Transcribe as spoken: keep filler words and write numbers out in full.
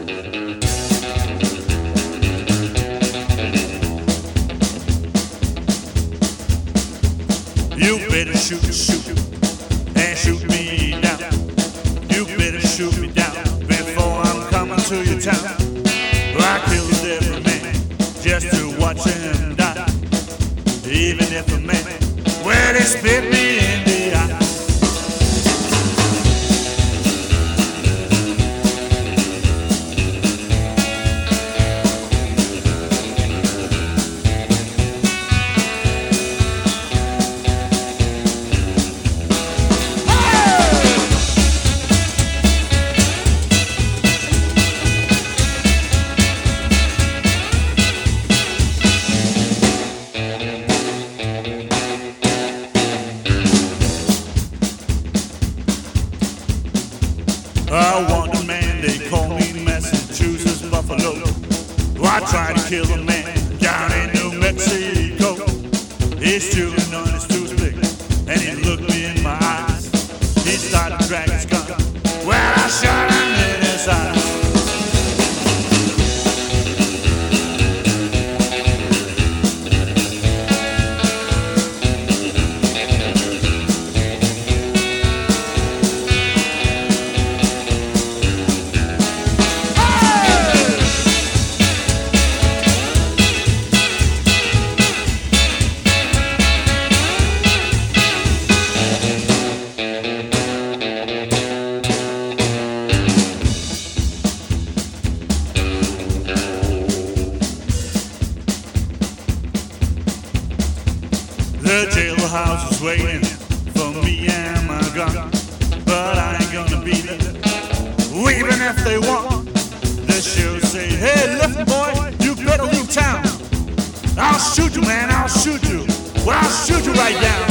You better shoot, shoot, and shoot me down. You better shoot me down before I'm coming to your town. I killed every man just to watch him die. Even if a man, well, they spit me in the eye. I want a man, they call me Massachusetts Buffalo. I tried to kill a man down in New Mexico. He's chewing on his toothpick, and he looked me in my eyes. He started to drag his gun. Well, I shot him in his eyes. The jailhouse is waiting for me and my gun, but I ain't gonna be there, even if they want. The show say, hey, left boy, you better leave town. I'll shoot you, man, I'll shoot you. Well, I'll shoot you right down.